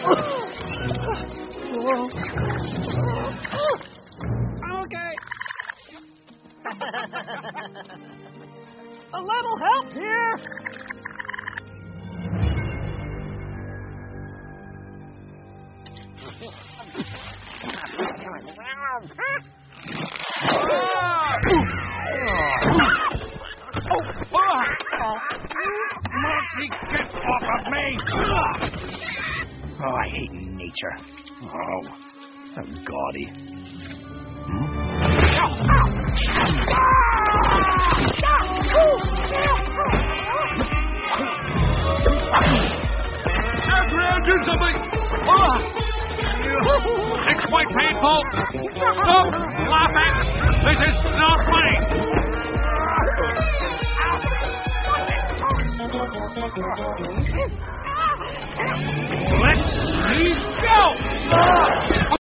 Okay. A little help here. Moxie, get off of me! Oh, I hate nature. Oh, so gaudy. Adrian, do something! It's quite painful. Stop laughing. This is not funny. Let me go!